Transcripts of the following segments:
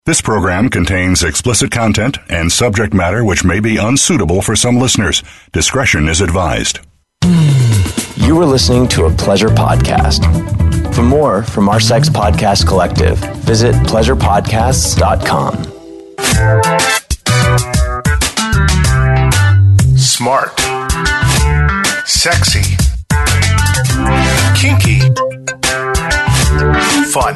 This program contains explicit content and subject matter which may be unsuitable for some listeners. Discretion is advised. You are listening to a Pleasure Podcast. For more from our Sex Podcast Collective, visit pleasurepodcasts.com. Smart. Sexy. Kinky. Fun.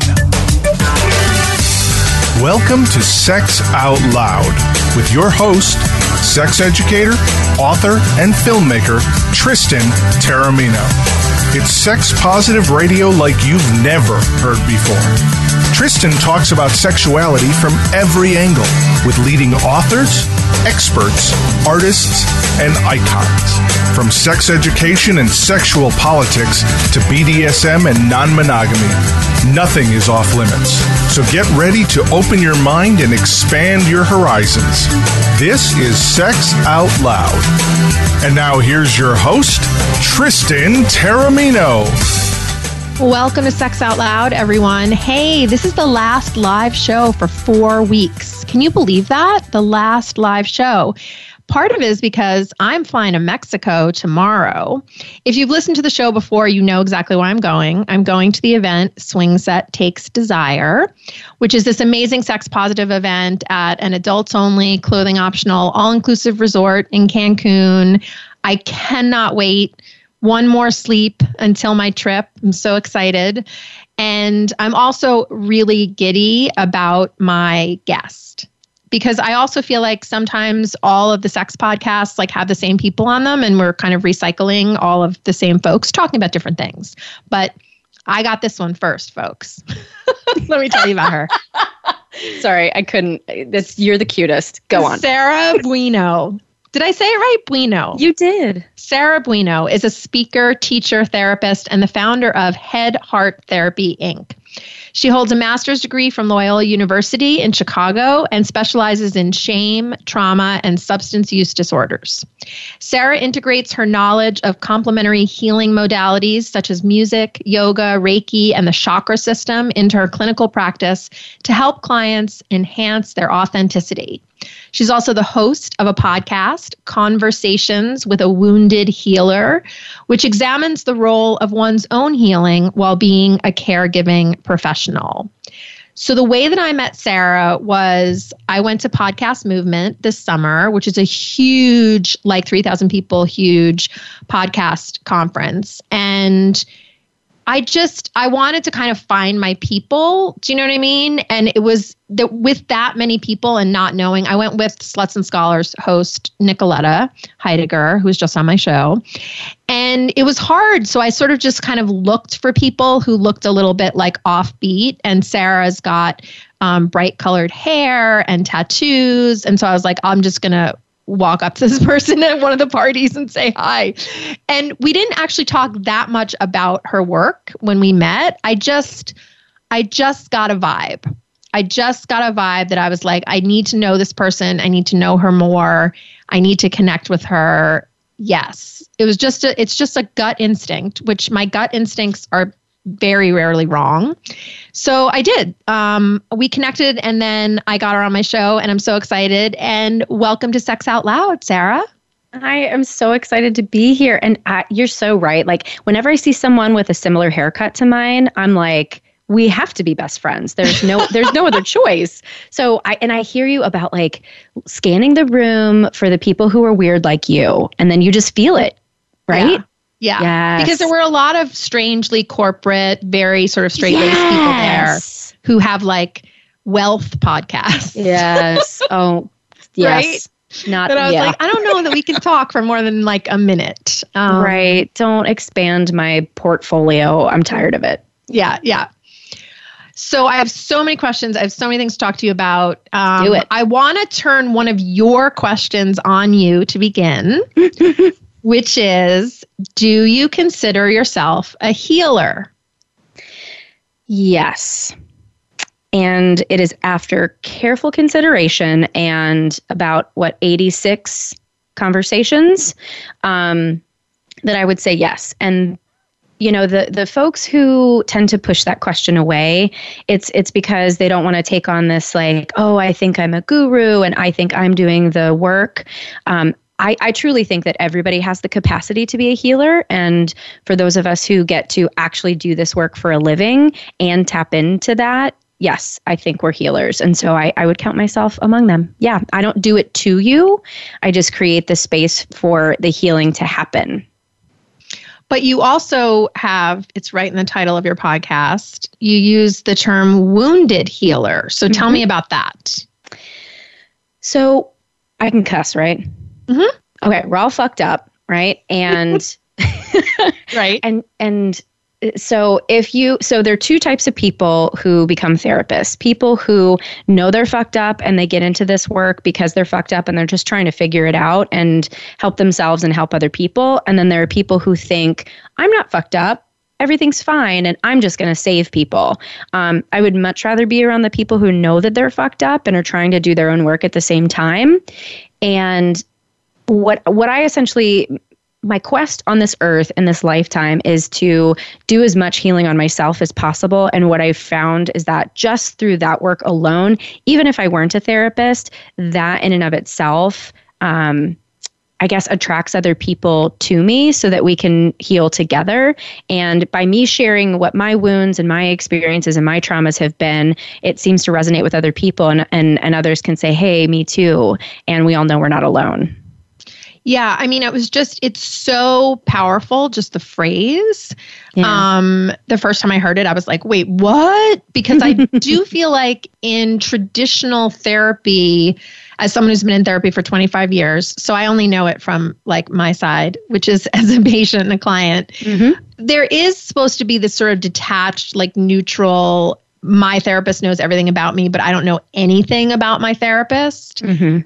Welcome to Sex Out Loud with your host, sex educator, author, and filmmaker, Tristan Taormino. It's sex-positive radio like you've never heard before. Tristan talks about sexuality from every angle with leading authors, experts, artists, and icons. From sex education and sexual politics to BDSM and non-monogamy, nothing is off limits. So get ready to open your mind and expand your horizons. This is Sex Out Loud. And now here's your host, Tristan Taormino. Welcome to Sex Out Loud, everyone. Hey, this is the last live show for 4 weeks. Can you believe that? The last live show. Part of it is because I'm flying to Mexico tomorrow. If you've listened to the show before, you know exactly why I'm going. I'm going to the event Swing Set Takes Desire, which is this amazing sex-positive event at an adults-only, clothing-optional, all-inclusive resort in Cancun. I cannot wait. One more sleep until my trip. I'm so excited. And I'm also really giddy about my guest, because I also feel like sometimes all of the sex podcasts like have the same people on them and we're kind of recycling all of the same folks talking about different things. But I got this one first, folks. Let me tell you about her. Sorry, I couldn't. You're the cutest. Go on. Sarah Bueno. Did I say it right? Bueno. You did. Sarah Bueno is a speaker, teacher, therapist, and the founder of Head Heart Therapy, Inc. She holds a master's degree from Loyola University in Chicago and specializes in shame, trauma, and substance use disorders. Sarah integrates her knowledge of complementary healing modalities such as music, yoga, Reiki, and the chakra system into her clinical practice to help clients enhance their authenticity. She's also the host of a podcast, Conversations with a Wounded Healer, which examines the role of one's own healing while being a caregiving professional. So the way that I met Sarah was I went to Podcast Movement this summer, which is a huge, like 3,000 people, huge podcast conference. And I wanted to kind of find my people. Do you know what I mean? And it was with that many people and not knowing, I went with Sluts and Scholars host Nicoletta Heidegger, who was just on my show. And it was hard. So I sort of just kind of looked for people who looked a little bit like offbeat. And Sarah's got bright colored hair and tattoos. And so I was like, I'm just going to walk up to this person at one of the parties and say hi. And we didn't actually talk that much about her work when we met. I just got a vibe. I just got a vibe that I was like, I need to know this person. I need to know her more. I need to connect with her. Yes. It's just a gut instinct, which my gut instincts are very rarely wrong. So I did. We connected and then I got her on my show and I'm so excited. And welcome to Sex Out Loud, Sarah. I am so excited to be here. And you're so right. Like whenever I see someone with a similar haircut to mine, I'm like, we have to be best friends. There's no other choice. So I hear you about like scanning the room for the people who are weird like you. And then you just feel it, right? Yeah. Yes. Because there were a lot of strangely corporate, very sort of straight-laced people there who have like wealth podcasts. Yes. Oh, yes. Right? But I was like, I don't know that we can talk for more than like a minute. Right. Don't expand my portfolio. I'm tired of it. Yeah. Yeah. So I have so many questions. I have so many things to talk to you about. Do it. I want to turn one of your questions on you to begin, which is, do you consider yourself a healer? Yes. And it is after careful consideration and about 86 conversations that I would say yes. And the folks who tend to push that question away, it's because they don't want to take on this like, oh, I think I'm a guru and I think I'm doing the work. I truly think that everybody has the capacity to be a healer. And for those of us who get to actually do this work for a living and tap into that, yes, I think we're healers. And so I would count myself among them. Yeah, I don't do it to you. I just create the space for the healing to happen. But you also have, it's right in the title of your podcast, you use the term wounded healer. So tell me about that. So I can cuss, right? Mm-hmm. Okay, we're all fucked up, right? And right. And so there are two types of people who become therapists. People who know they're fucked up and they get into this work because they're fucked up and they're just trying to figure it out and help themselves and help other people. And then there are people who think, I'm not fucked up, everything's fine, and I'm just going to save people. I would much rather be around the people who know that they're fucked up and are trying to do their own work at the same time. And what I essentially, my quest on this earth in this lifetime is to do as much healing on myself as possible. And what I've found is that just through that work alone, even if I weren't a therapist, that in and of itself, I guess, attracts other people to me so that we can heal together. And by me sharing what my wounds and my experiences and my traumas have been, it seems to resonate with other people and others can say, hey, me too. And we all know we're not alone. Yeah, I mean, it's so powerful, just the phrase. Yeah. The first time I heard it, I was like, wait, what? Because I do feel like in traditional therapy, as someone who's been in therapy for 25 years, so I only know it from like my side, which is as a patient and a client, there is supposed to be this sort of detached, like neutral, my therapist knows everything about me, but I don't know anything about my therapist.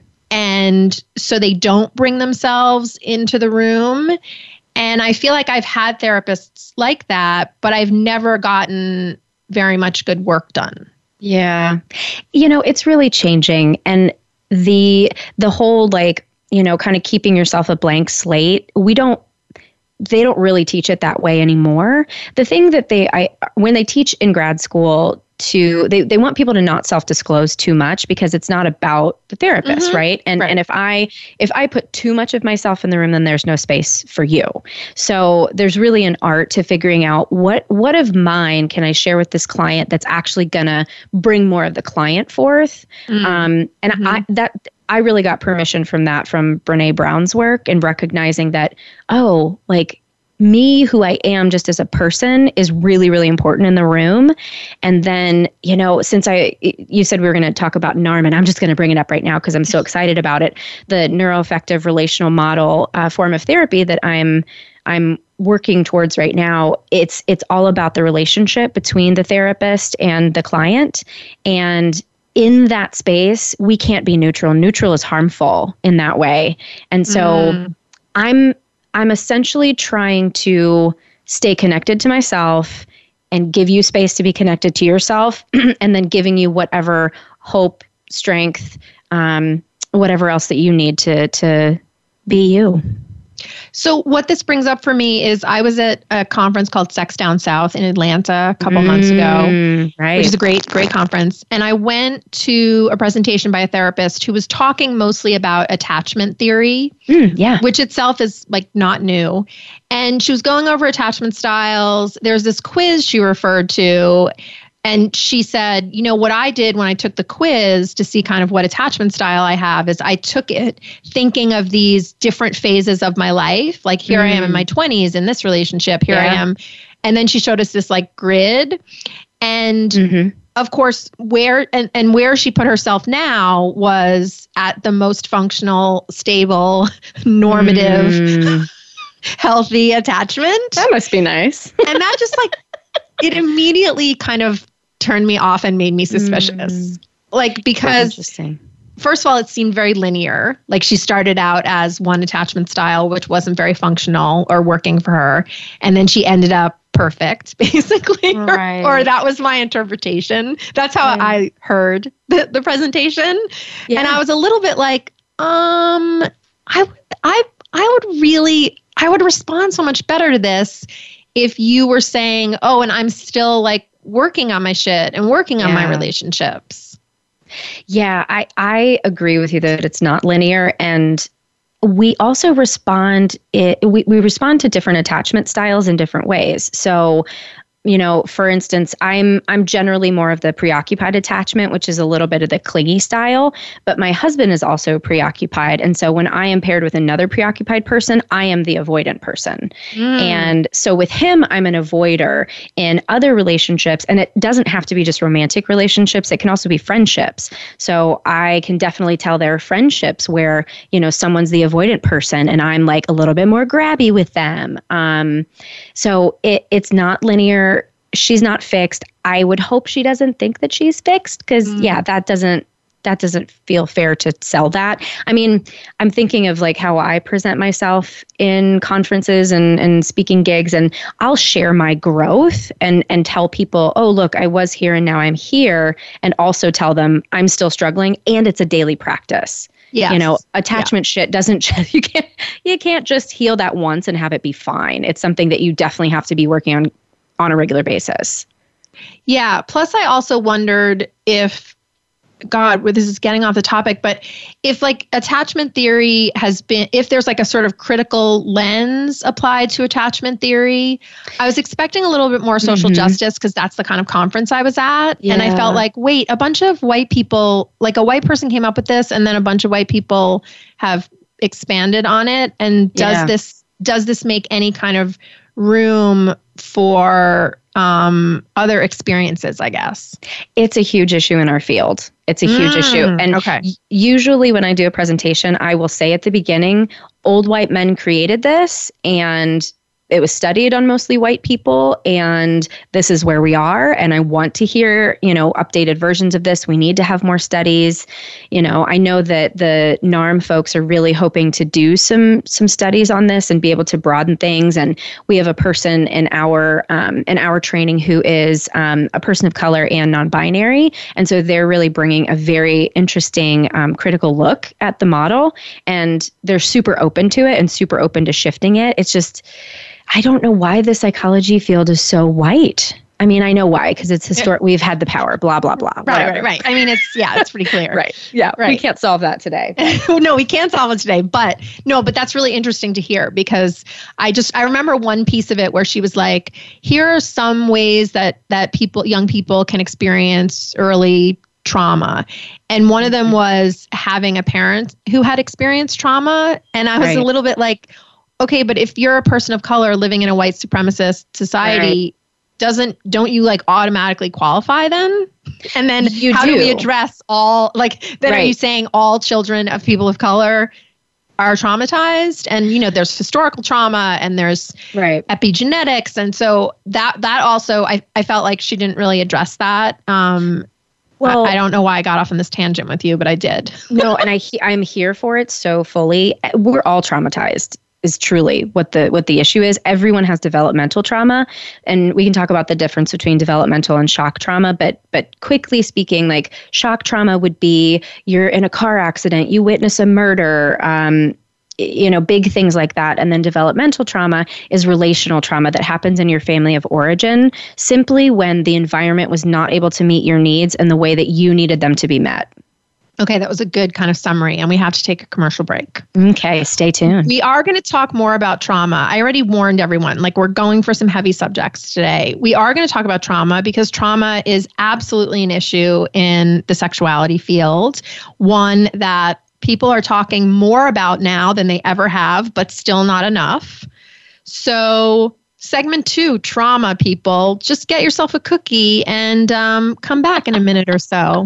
And so they don't bring themselves into the room. And I feel like I've had therapists like that, but I've never gotten very much good work done. Yeah. It's really changing. And the whole like, kind of keeping yourself a blank slate, they don't really teach it that way anymore. The thing that when they teach in grad school, they want people to not self-disclose too much because it's not about the therapist, right? And if I put too much of myself in the room, then there's no space for you. So there's really an art to figuring out what of mine can I share with this client that's actually gonna bring more of the client forth. I really got permission from Brené Brown's work and recognizing that, me, who I am just as a person, is really, really important in the room. And then, since you said we were going to talk about NARM, and I'm just going to bring it up right now because I'm so excited about it. The neuroaffective relational model form of therapy that I'm working towards right now, it's all about the relationship between the therapist and the client. And in that space, we can't be neutral. Neutral is harmful in that way. And so I'm essentially trying to stay connected to myself and give you space to be connected to yourself, and then giving you whatever hope, strength, whatever else that you need to be you. So what this brings up for me is I was at a conference called Sex Down South in Atlanta a couple months ago, right? Which is a great conference. And I went to a presentation by a therapist who was talking mostly about attachment theory, which itself is like not new. And she was going over attachment styles. There's this quiz she referred to. And she said, what I did when I took the quiz to see kind of what attachment style I have is I took it thinking of these different phases of my life. Like here I am in my 20s in this relationship. Here I am. And then she showed us this like grid. And of course, where she put herself now was at the most functional, stable, normative, healthy attachment. That must be nice. And that just like, it immediately kind of turned me off and made me suspicious. Like, because first of all, it seemed very linear. Like she started out as one attachment style, which wasn't very functional or working for her. And then she ended up perfect, basically. Right. Or that was my interpretation. That's how I heard the presentation. Yeah. And I was a little bit like, I would respond so much better to this if you were saying, oh, and I'm still like working on my shit and working on my relationships. Yeah, I agree with you that it's not linear. And we also respond, we respond to different attachment styles in different ways. So, you know, for instance, I'm generally more of the preoccupied attachment, which is a little bit of the clingy style, but my husband is also preoccupied. And so when I am paired with another preoccupied person, I am the avoidant person. And so with him, I'm an avoider. In other relationships, and it doesn't have to be just romantic relationships, it can also be friendships. So I can definitely tell there are friendships where, you know, someone's the avoidant person and I'm like a little bit more grabby with them. So it's not linear. She's not fixed. I would hope she doesn't think that she's fixed because that doesn't feel fair to sell that. I mean, I'm thinking of like how I present myself in conferences and speaking gigs, and I'll share my growth and tell people, oh, look, I was here and now I'm here, and also tell them I'm still struggling and it's a daily practice. Yes. You know, attachment shit doesn't just, you can't just heal that once and have it be fine. It's something that you definitely have to be working on a regular basis. Yeah. Plus, I also wondered if, God, this is getting off the topic, but if like attachment theory has been, if there's like a sort of critical lens applied to attachment theory, I was expecting a little bit more social justice because that's the kind of conference I was at. Yeah. And I felt like, wait, a bunch of white people, like a white person came up with this and then a bunch of white people have expanded on it. And does this make any kind of room for other experiences, I guess? It's a huge issue in our field. It's a huge issue. And usually when I do a presentation, I will say at the beginning, old white men created this and it was studied on mostly white people, and this is where we are. And I want to hear, you know, updated versions of this. We need to have more studies. You know, I know that the NARM folks are really hoping to do some studies on this and be able to broaden things. And we have a person in our training who is a person of color and non-binary. And so they're really bringing a very interesting critical look at the model, and they're super open to it and super open to shifting it. It's just, I don't know why the psychology field is so white. I mean, I know why, because it's historic. We've had the power, blah, blah, blah. Right. I mean, it's pretty clear. Right. Yeah. Right. We can't solve that today. No, we can't solve it today. But that's really interesting to hear, because I remember one piece of it where she was like, here are some ways that young people can experience early trauma. And one of them was having a parent who had experienced trauma. And I was a little bit like, okay, but if you're a person of color living in a white supremacist society, don't you like automatically qualify then? And then how do we address all, like, then are you saying all children of people of color are traumatized? And, you know, there's historical trauma and there's epigenetics. And so that also, I felt like she didn't really address that. Well, I don't know why I got off on this tangent with you, but I did. No, and I'm here for it so fully. We're all traumatized, is truly what the issue is. Everyone has developmental trauma, and we can talk about the difference between developmental and shock trauma, but quickly speaking, like shock trauma would be you're in a car accident, you witness a murder, you know, big things like that. And then developmental trauma is relational trauma that happens in your family of origin, simply when the environment was not able to meet your needs in the way that you needed them to be met. Okay, that was a good kind of summary, and we have to take a commercial break. Okay, stay tuned. We are going to talk more about trauma. I already warned everyone, like, we're going for some heavy subjects today. We are going to talk about trauma because trauma is absolutely an issue in the sexuality field, one that people are talking more about now than they ever have, but still not enough. So segment 2, trauma, people. Just get yourself a cookie and come back in a minute or so.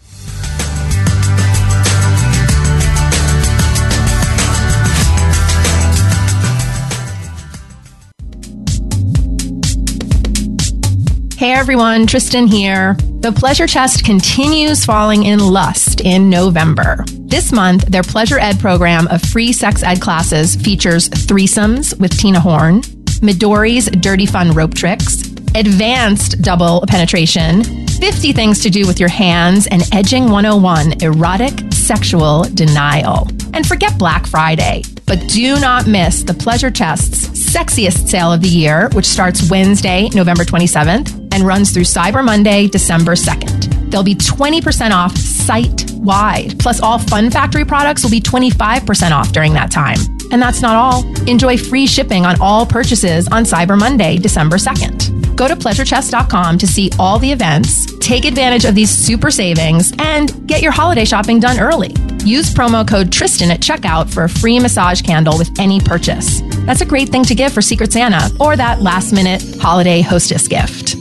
Hey everyone, Tristan here. The Pleasure Chest continues falling in lust in November. This month, their Pleasure Ed program of free sex ed classes features threesomes with Tina Horn, Midori's Dirty Fun Rope Tricks, advanced double penetration, 50 things to do with your hands, and Edging 101, erotic sexual denial. And forget Black Friday, but do not miss the Pleasure Chest's sexiest sale of the year, which starts Wednesday, November 27th, and runs through Cyber Monday, December 2nd. There'll be 20% off site-wide. Plus, all Fun Factory products will be 25% off during that time. And that's not all. Enjoy free shipping on all purchases on Cyber Monday, December 2nd. Go to pleasurechest.com to see all the events, take advantage of these super savings, and get your holiday shopping done early. Use promo code Tristan at checkout for a free massage candle with any purchase. That's a great thing to give for Secret Santa or that last-minute holiday hostess gift.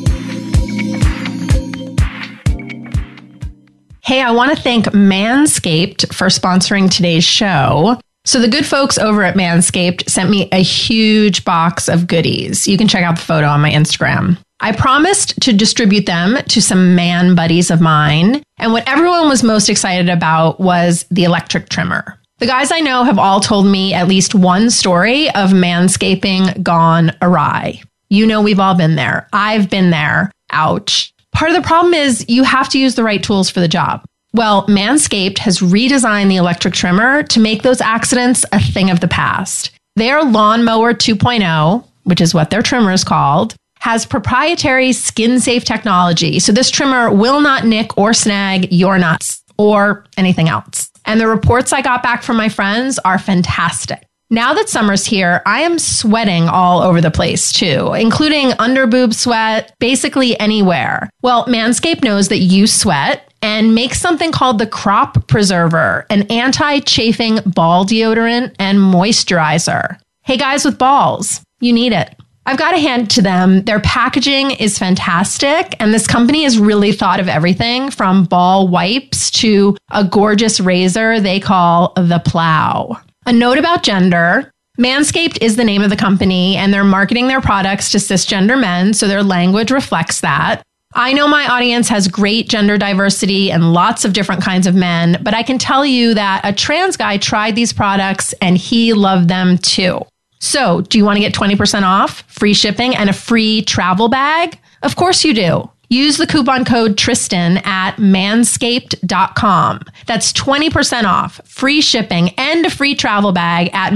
Hey, I want to thank Manscaped for sponsoring today's show. So the good folks over at Manscaped sent me a huge box of goodies. You can check out the photo on my Instagram. I promised to distribute them to some man buddies of mine. And what everyone was most excited about was the electric trimmer. The guys I know have all told me at least one story of manscaping gone awry. You know, we've all been there. I've been there. Ouch. Part of the problem is you have to use the right tools for the job. Well, Manscaped has redesigned the electric trimmer to make those accidents a thing of the past. Their Lawnmower 2.0, which is what their trimmer is called, has proprietary skin-safe technology. So this trimmer will not nick or snag your nuts or anything else. And the reports I got back from my friends are fantastic. Now that summer's here, I am sweating all over the place too, including underboob sweat, basically anywhere. Well, Manscaped knows that you sweat and makes something called the Crop Preserver, an anti-chafing ball deodorant and moisturizer. Hey guys with balls, you need it. I've got to hand it to them. Their packaging is fantastic, and this company has really thought of everything from ball wipes to a gorgeous razor they call the Plow. A note about gender. Manscaped is the name of the company, and they're marketing their products to cisgender men, so their language reflects that. I know my audience has great gender diversity and lots of different kinds of men, but I can tell you that a trans guy tried these products and he loved them too. So, do you want to get 20% off, free shipping, and a free travel bag? Of course you do. Use the coupon code Tristan at manscaped.com. That's 20% off, free shipping, and a free travel bag at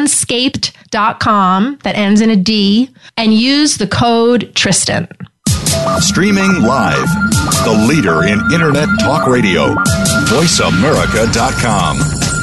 manscaped.com, that ends in a D, and use the code Tristan. Streaming live, the leader in Internet talk radio, voiceamerica.com.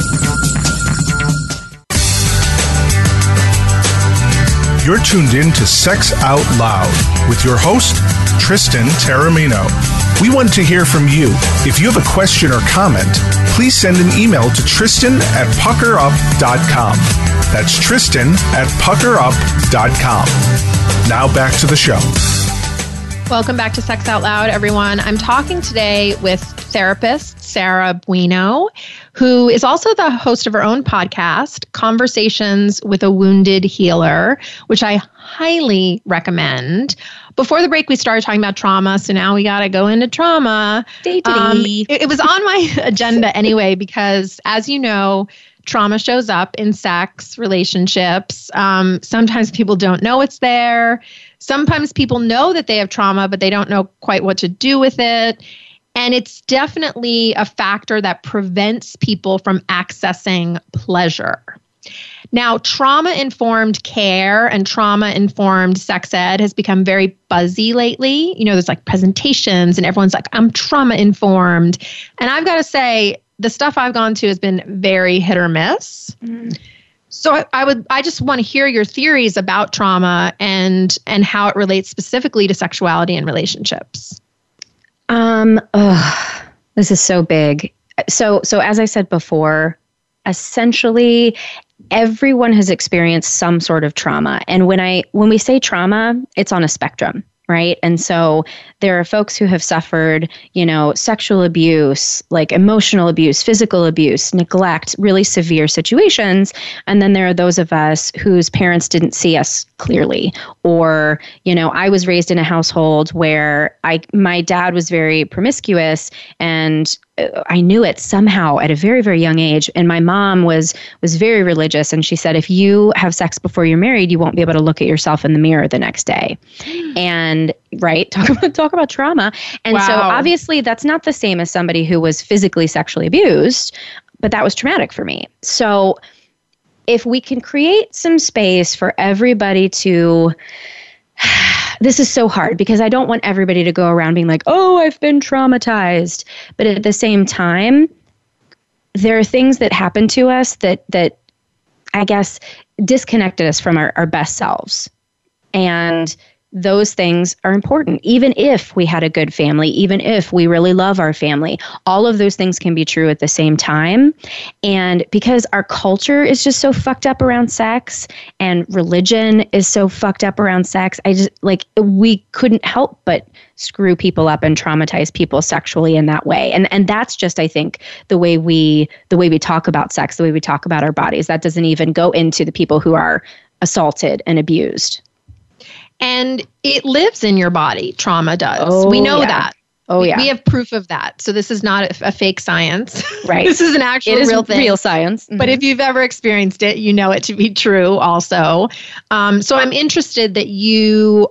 You're tuned in to Sex Out Loud with your host, Tristan Taormino. We want to hear from you. If you have a question or comment, please send an email to Tristan@puckerup.com. That's Tristan@puckerup.com. Now back to the show. Welcome back to Sex Out Loud, everyone. I'm talking today with therapist Sarah Bueno, who is also the host of her own podcast, Conversations with a Wounded Healer, which I highly recommend. Before the break, we started talking about trauma, so now we got to go into trauma. It was on my agenda anyway, because as you know, trauma shows up in sex, relationships. Sometimes people don't know it's there. Sometimes people know that they have trauma, but they don't know quite what to do with it. And it's definitely a factor that prevents people from accessing pleasure. Now, trauma-informed care and trauma-informed sex ed has become very buzzy lately. You know, there's like presentations and everyone's like, I'm trauma-informed. And I've got to say, the stuff I've gone to has been very hit or miss. Mm. So I just want to hear your theories about trauma and how it relates specifically to sexuality and relationships. This is so big. So as I said before, essentially everyone has experienced some sort of trauma. And when we say trauma, it's on a spectrum, right? And so there are folks who have suffered, sexual abuse, like emotional abuse, physical abuse, neglect, really severe situations. And then there are those of us whose parents didn't see us clearly. Or, I was raised in a household where my dad was very promiscuous, and I knew it somehow at a very, very young age. And my mom was very religious. And she said, if you have sex before you're married, you won't be able to look at yourself in the mirror the next day. And right, talk about trauma. And so obviously that's not the same as somebody who was physically sexually abused, but that was traumatic for me. So if we can create some space for everybody to, this is so hard because I don't want everybody to go around being like, oh, I've been traumatized. But at the same time, there are things that happen to us that I guess disconnected us from our best selves. And those things are important. Even if we had a good family, even if we really love our family, all of those things can be true at the same time. And because our culture is just so fucked up around sex and religion is so fucked up around sex, we couldn't help but screw people up and traumatize people sexually in that way. And that's just, I think, the way we talk about sex, the way we talk about our bodies. That doesn't even go into the people who are assaulted and abused. And it lives in your body. Trauma does. We know that. Oh, yeah. We have proof of that. So this is not a fake science. Right. This is an actual real thing. Real science. Mm-hmm. But if you've ever experienced it, you know it to be true also. So I'm interested that now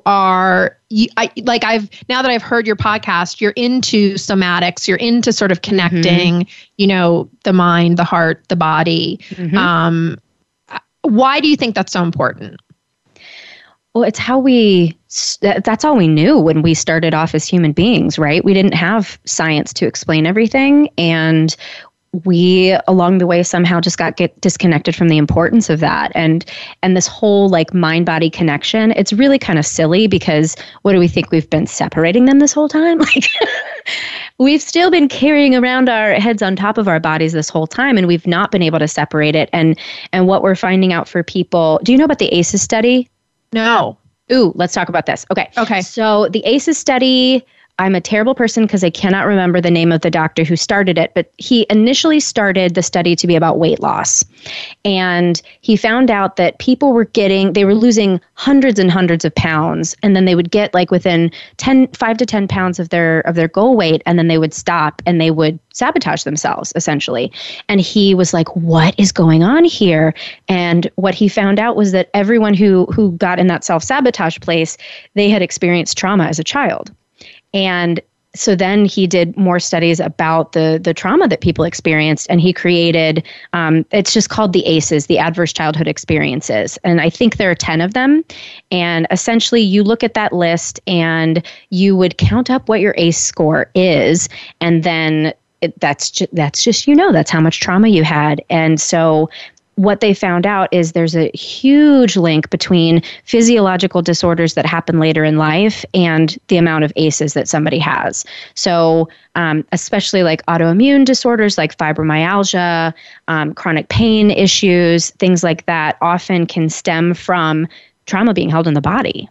that I've heard your podcast, you're into somatics, you're into sort of connecting, the mind, the heart, the body. Mm-hmm. Why do you think that's so important? Well, it's that's all we knew when we started off as human beings, right? We didn't have science to explain everything. And we, along the way, somehow just get disconnected from the importance of that. And this whole mind-body connection, it's really kind of silly because what do we think? We've been separating them this whole time? We've still been carrying around our heads on top of our bodies this whole time, and we've not been able to separate it. And what we're finding out for people, do you know about the ACEs study? No. Ooh, let's talk about this. Okay. So the ACEs study, I'm a terrible person because I cannot remember the name of the doctor who started it, but he initially started the study to be about weight loss. And he found out that people they were losing hundreds and hundreds of pounds, and then they would get within 5 to 10 pounds of their goal weight, and then they would stop and they would sabotage themselves, essentially. And he was like, what is going on here? And what he found out was that everyone who got in that self-sabotage place, they had experienced trauma as a child. And so then he did more studies about the trauma that people experienced, and he created, it's just called the ACEs, the Adverse Childhood Experiences. And I think there are 10 of them. And essentially you look at that list and you would count up what your ACE score is. And then that's just, that's how much trauma you had. And so what they found out is there's a huge link between physiological disorders that happen later in life and the amount of ACEs that somebody has. So especially autoimmune disorders like fibromyalgia, chronic pain issues, things like that often can stem from trauma being held in the body.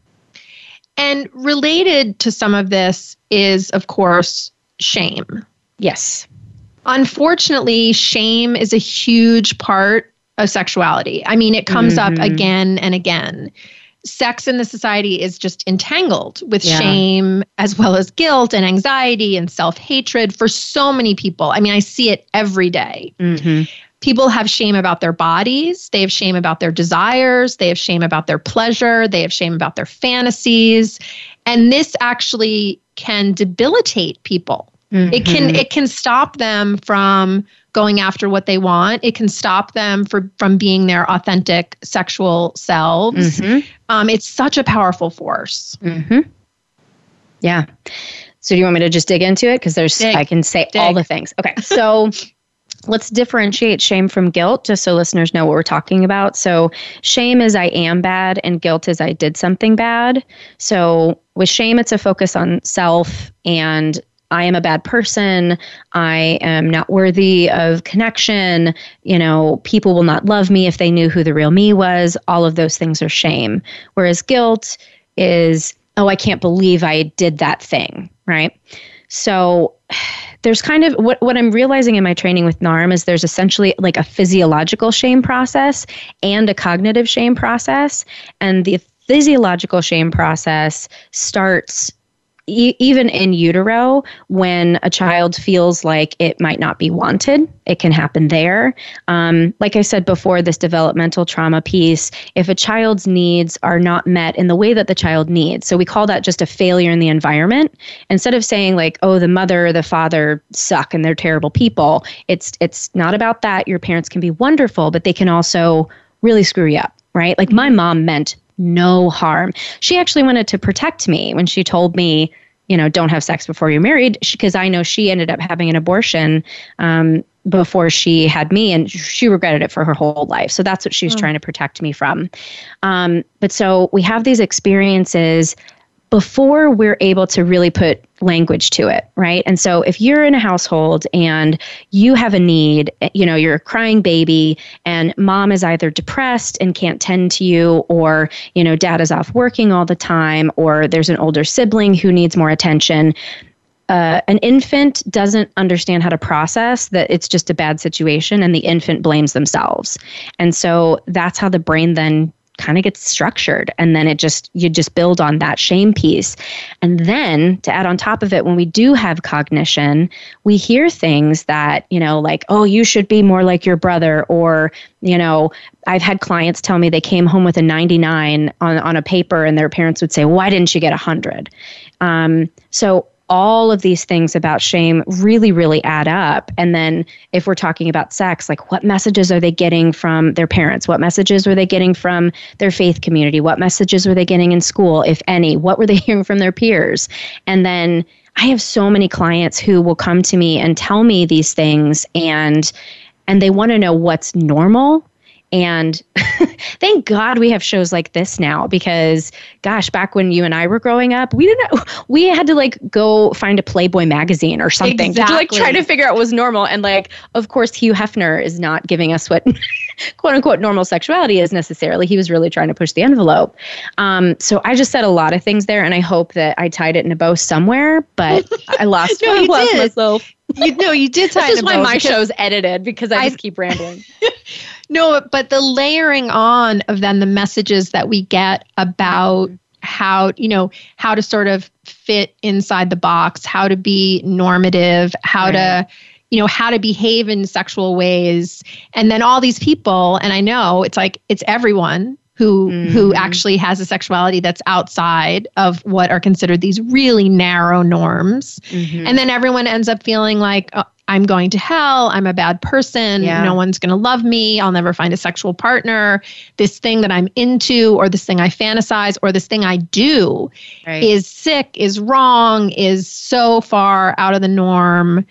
And related to some of this is, of course, shame. Yes. Unfortunately, shame is a huge part of sexuality. I mean, it comes up again and again. Sex in the society is just entangled with shame, as well as guilt and anxiety and self-hatred for so many people. I mean, I see it every day. Mm-hmm. People have shame about their bodies. They have shame about their desires. They have shame about their pleasure. They have shame about their fantasies. And this actually can debilitate people. Mm-hmm. It can stop them from going after what they want. It can stop them from being their authentic sexual selves. Mm-hmm. It's such a powerful force. Mm-hmm. Yeah. So do you want me to just dig into it? Because I can say all the things. Okay. So let's differentiate shame from guilt, just so listeners know what we're talking about. So shame is I am bad, and guilt is I did something bad. So with shame, it's a focus on self and I am a bad person. I am not worthy of connection. People will not love me if they knew who the real me was. All of those things are shame. Whereas guilt is, oh, I can't believe I did that thing, right? So there's kind of what I'm realizing in my training with NARM is there's essentially a physiological shame process and a cognitive shame process. And the physiological shame process starts even in utero, when a child feels like it might not be wanted, it can happen there. Like I said before, this developmental trauma piece, if a child's needs are not met in the way that the child needs, so we call that just a failure in the environment. Instead of saying like, oh, the mother or the father suck and they're terrible people, it's not about that. Your parents can be wonderful, but they can also really screw you up, right? Like my mom meant no harm. She actually wanted to protect me when she told me, don't have sex before you're married, because I know she ended up having an abortion before she had me, and she regretted it for her whole life. So that's what she was trying to protect me from. But so we have these experiences before we're able to really put language to it, right? And so if you're in a household and you have a need, you're a crying baby and mom is either depressed and can't tend to you, or, dad is off working all the time, or there's an older sibling who needs more attention, an infant doesn't understand how to process that it's just a bad situation, and the infant blames themselves. And so that's how the brain then kind of gets structured. And then you just build on that shame piece. And then to add on top of it, when we do have cognition, we hear things that, like, oh, you should be more like your brother. Or, I've had clients tell me they came home with a 99 on a paper and their parents would say, why didn't you get 100? So all of these things about shame really, really add up. And then if we're talking about sex, like what messages are they getting from their parents? What messages were they getting from their faith community? What messages were they getting in school, if any? What were they hearing from their peers? And then I have so many clients who will come to me and tell me these things, and they want to know what's normal. And thank God we have shows like this now, because gosh, back when you and I were growing up, we had to like go find a Playboy magazine or something to like try to figure out what was normal. And like, of course, Hugh Hefner is not giving us what quote unquote normal sexuality is necessarily. He was really trying to push the envelope. So I just said a lot of things there, and I hope that I tied it in a bow somewhere, but I lost myself. You did tie This is why my show's edited, because I just keep rambling. No, but the layering on of then the messages that we get about how to sort of fit inside the box, how to be normative, how to behave in sexual ways. And then all these people, and I know it's like, it's everyone who actually has a sexuality that's outside of what are considered these really narrow norms. Mm-hmm. And then everyone ends up feeling like, oh, I'm going to hell. I'm a bad person. Yeah. No one's going to love me. I'll never find a sexual partner. This thing that I'm into, or this thing I fantasize, or this thing I do is sick, is wrong, is so far out of the norm.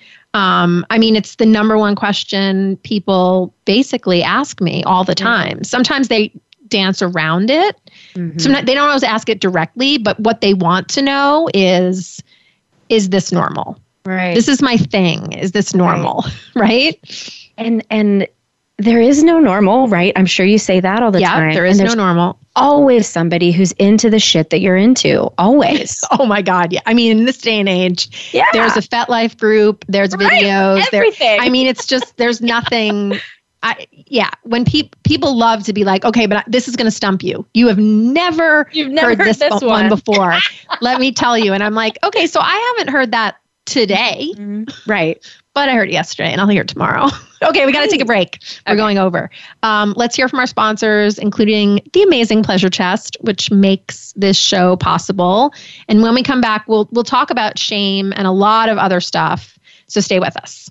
It's the number one question people basically ask me all the time. Sometimes they dance around it. Mm-hmm. Sometimes they don't always ask it directly, but what they want to know is this normal? Right. This is my thing. Is this normal? Right? And there is no normal, right? I'm sure you say that all the time. Yeah, there is no normal. Always somebody who's into the shit that you're into. Always. Oh my God. Yeah. In this day and age, there's a FetLife group, there's videos. Everything. It's just, there's nothing. When people love to be like, okay, but this is going to stump you. You've never heard this one before. Let me tell you. And I'm like, okay, so I haven't heard that today. Mm-hmm. Right. But I heard it yesterday and I'll hear it tomorrow. Okay, we got to take a break. We're going over. Let's hear from our sponsors, including the amazing Pleasure Chest, which makes this show possible. And when we come back, we'll talk about shame and a lot of other stuff. So stay with us.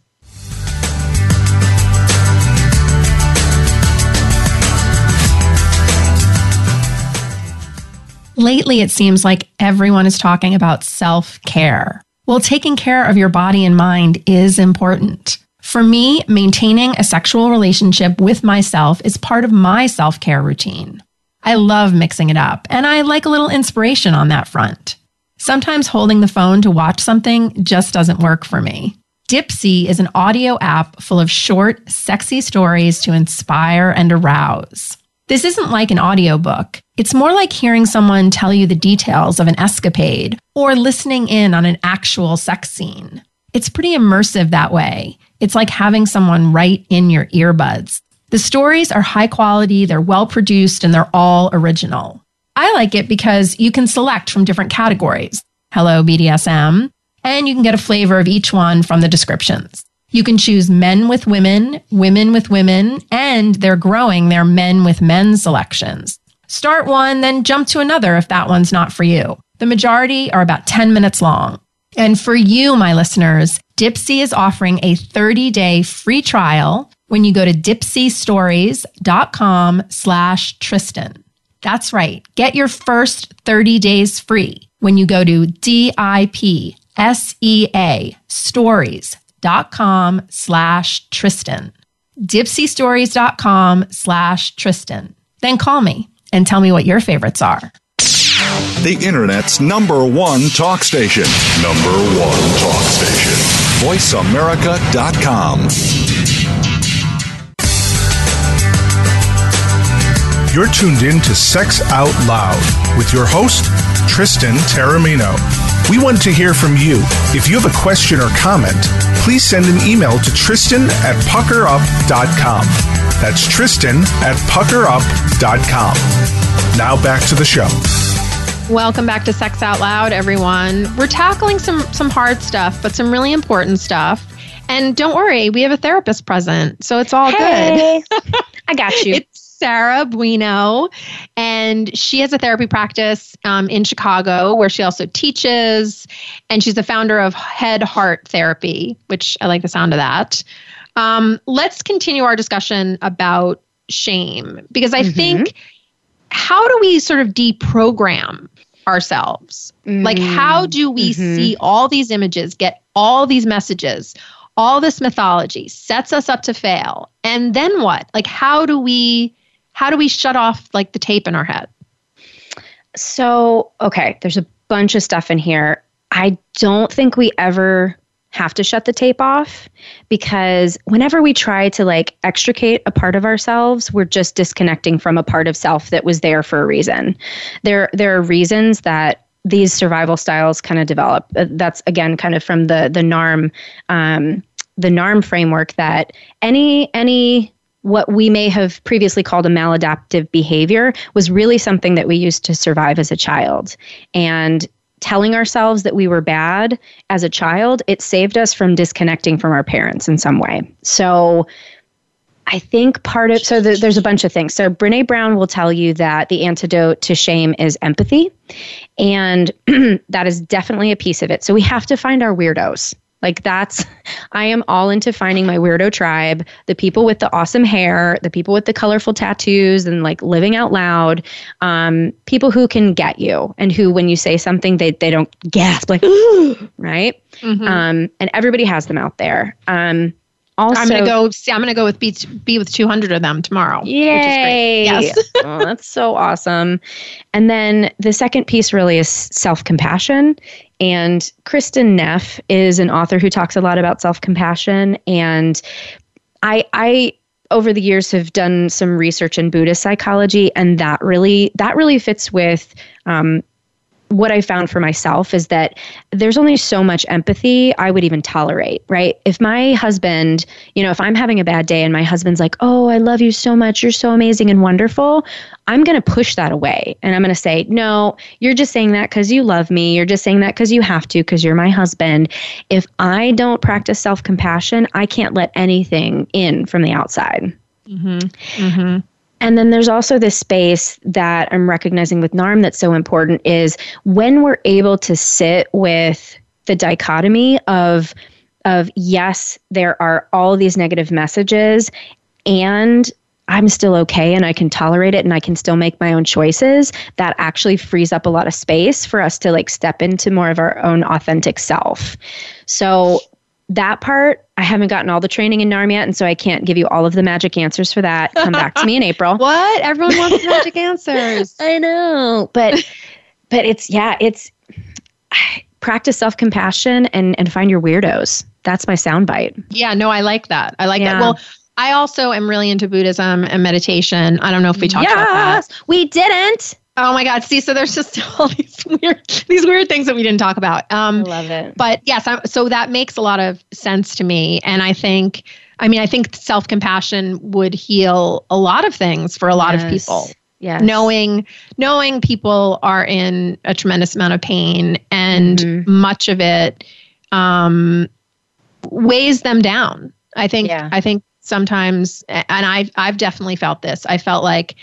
Lately, it seems like everyone is talking about self-care. Well, taking care of your body and mind is important. For me, maintaining a sexual relationship with myself is part of my self-care routine. I love mixing it up, and I like a little inspiration on that front. Sometimes holding the phone to watch something just doesn't work for me. Dipsea is an audio app full of short, sexy stories to inspire and arouse. This isn't like an audiobook. It's more like hearing someone tell you the details of an escapade or listening in on an actual sex scene. It's pretty immersive that way. It's like having someone right in your earbuds. The stories are high quality, they're well produced, and they're all original. I like it because you can select from different categories. Hello BDSM, and you can get a flavor of each one from the descriptions. You can choose men with women, women with women, and they're growing their men with men selections. Start one, then jump to another if that one's not for you. The majority are about 10 minutes long. And for you, my listeners, Dipsea is offering a 30-day free trial when you go to dipseastories.com/Tristan. That's right. Get your first 30 days free when you go to DIPSEA stories.com/Tristan. dipseastories.com/Tristan. Then call me and tell me what your favorites are. The Internet's #1 talk station. #1 talk station. VoiceAmerica.com. You're tuned in to Sex Out Loud with your host, Tristan Taormino. We want to hear from you. If you have a question or comment, please send an email to Tristan@puckerup.com. That's Tristan@puckerup.com. Now back to the show. Welcome back to Sex Out Loud, everyone. We're tackling some hard stuff, but some really important stuff. And don't worry, we have a therapist present, so it's all good. I got you. It's Sarah Bueno, and she has a therapy practice in Chicago where she also teaches, and she's the founder of Head Heart Therapy, which I like the sound of that. Let's continue our discussion about shame, because I think, how do we sort of deprogram ourselves? Like, how do we see all these images, get all these messages, all this mythology sets us up to fail? And then what? Like, how do we shut off like the tape in our head? So, okay, there's a bunch of stuff in here. I don't think we ever have to shut the tape off, because whenever we try to like extricate a part of ourselves, we're just disconnecting from a part of self that was there for a reason. There are reasons that these survival styles kind of develop. That's again kind of from the NARM framework, that any what we may have previously called a maladaptive behavior was really something that we used to survive as a child. And telling ourselves that we were bad as a child, it saved us from disconnecting from our parents in some way. So I think there's a bunch of things. So Brené Brown will tell you that the antidote to shame is empathy. And that is definitely a piece of it. So we have to find our weirdos. Like I am all into finding my weirdo tribe, the people with the awesome hair, the people with the colorful tattoos and like living out loud, people who can get you and who, when you say something, they don't gasp like, ooh, right? And everybody has them out there. Also, I'm gonna go with be with 200 of them tomorrow. Yay! Which is great. Yes. Oh, that's so awesome. And then the second piece really is self-compassion. And Kristin Neff is an author who talks a lot about self-compassion. And I over the years have done some research in Buddhist psychology, and that really fits with what I found for myself is that there's only so much empathy I would even tolerate, right? If my husband, if I'm having a bad day and my husband's like, oh, I love you so much, you're so amazing and wonderful, I'm going to push that away. And I'm going to say, no, you're just saying that because you love me. You're just saying that because you have to, because you're my husband. If I don't practice self-compassion, I can't let anything in from the outside. And then there's also this space that I'm recognizing with NARM that's so important is when we're able to sit with the dichotomy of yes, there are all these negative messages and I'm still okay and I can tolerate it and I can still make my own choices. That actually frees up a lot of space for us to like step into more of our own authentic self. So that part, I haven't gotten all the training in NARM yet, and so I can't give you all of the magic answers for that. Come back to me in April. What? Everyone wants magic answers. I know. But it's practice self-compassion and find your weirdos. That's my soundbite. Yeah, no, I like that. I like that. Well, I also am really into Buddhism and meditation. I don't know if we talked about that. We didn't. Oh my God. See, so there's just all these weird things that we didn't talk about. I love it. But yes, so that makes a lot of sense to me. And I think self-compassion would heal a lot of things for a lot of people. Yes. Knowing people are in a tremendous amount of pain, and much of it weighs them down. I think sometimes, and I've definitely felt this. I felt like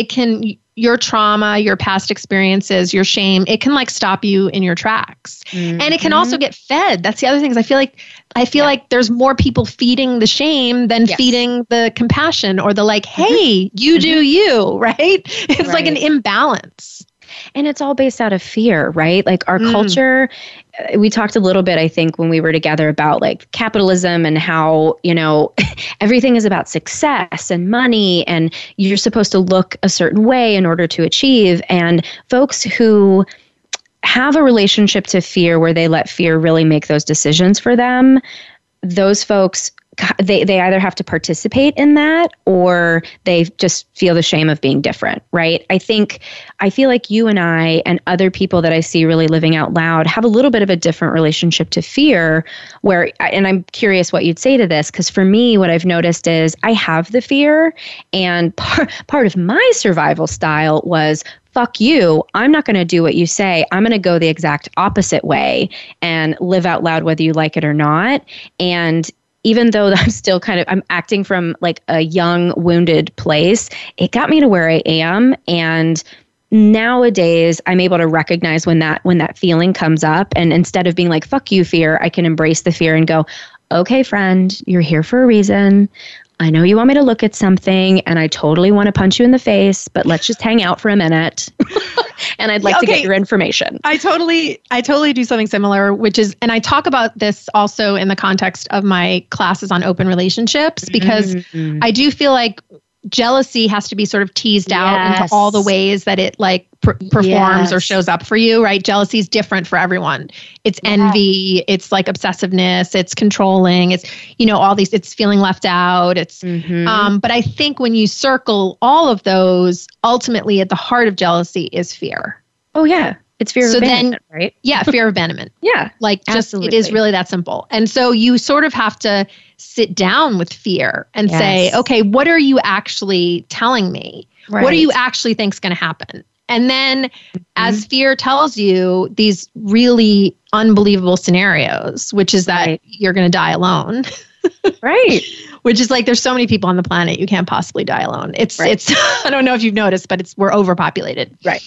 your trauma, your past experiences, your shame, it can like stop you in your tracks. And it can also get fed. That's the other thing, is I feel like there's more people feeding the shame than feeding the compassion, or the like, hey, you do you, right? It's like an imbalance. And it's all based out of fear, right? Like our culture, we talked a little bit, I think, when we were together about like capitalism and how, everything is about success and money, and you're supposed to look a certain way in order to achieve. And folks who have a relationship to fear where they let fear really make those decisions for them, those folks, they either have to participate in that, or they just feel the shame of being different, right? I feel like you and I and other people that I see really living out loud have a little bit of a different relationship to fear, and I'm curious what you'd say to this, because for me, what I've noticed is I have the fear, and part of my survival style was, fuck you, I'm not going to do what you say. I'm going to go the exact opposite way and live out loud whether you like it or not. And even though I'm acting from like a young, wounded place, it got me to where I am. And nowadays I'm able to recognize when that feeling comes up. And instead of being like, fuck you, fear, I can embrace the fear and go, okay, friend, you're here for a reason. I know you want me to look at something, and I totally want to punch you in the face, but let's just hang out for a minute. And I'd like to get your information. I totally do something similar, which is, and I talk about this also in the context of my classes on open relationships, because I do feel like jealousy has to be sort of teased out into all the ways that it like performs or shows up for you, right? Jealousy is different for everyone. It's envy, it's like obsessiveness, it's controlling, it's, all these, it's feeling left out. It's, but I think when you circle all of those, ultimately at the heart of jealousy is fear. Oh yeah. It's fear of abandonment, right? Yeah, fear of abandonment. Yeah. Like just, it is really that simple. And so you sort of have to sit down with fear and say, okay, what are you actually telling me? Right. What do you actually think is going to happen? And then as fear tells you these really unbelievable scenarios, which is that you're going to die alone. Right. Which is like, there's so many people on the planet, you can't possibly die alone. It's I don't know if you've noticed, but we're overpopulated. Right.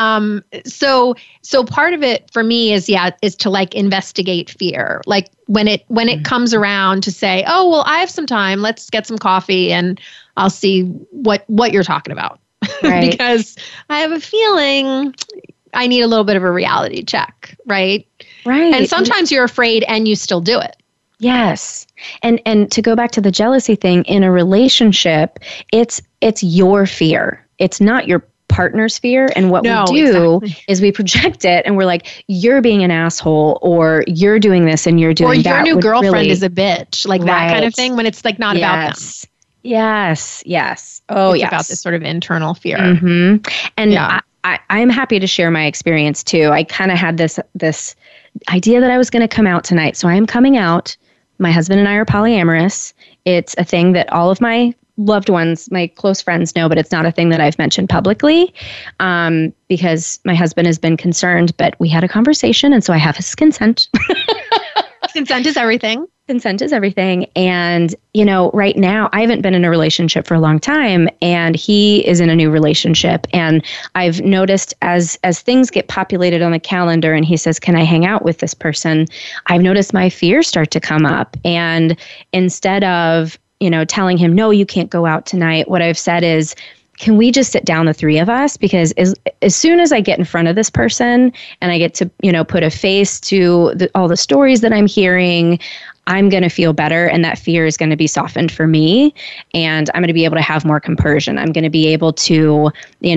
So part of it for me is to like investigate fear. Like when it comes around to say, oh, well, I have some time, let's get some coffee and I'll see what you're talking about. Right. Because I have a feeling I need a little bit of a reality check. Right. Right. And sometimes you're afraid and you still do it. Yes. And to go back to the jealousy thing, in a relationship, it's your fear. It's not your partner's fear. And what we do is we project it and we're like, you're being an asshole, or you're doing this and you're doing that. Or your new girlfriend is a bitch, like that kind of thing, when it's like not about them. Yes. Yes. Oh, it's about this sort of internal fear. And I'm happy to share my experience too. I kind of had this idea that I was going to come out tonight. So I am coming out. My husband and I are polyamorous. It's a thing that all of my loved ones, my close friends know, but it's not a thing that I've mentioned publicly because my husband has been concerned, but we had a conversation. And so I have his consent. Consent is everything. Consent is everything. And, right now I haven't been in a relationship for a long time, and he is in a new relationship. And I've noticed as things get populated on the calendar and he says, can I hang out with this person? I've noticed my fears start to come up. And instead of, telling him, no, you can't go out tonight, what I've said is, can we just sit down, the three of us? Because as soon as I get in front of this person and I get to, put a face to all the stories that I'm hearing, I'm going to feel better, and that fear is going to be softened for me, and I'm going to be able to have more compersion. I'm going to be able to,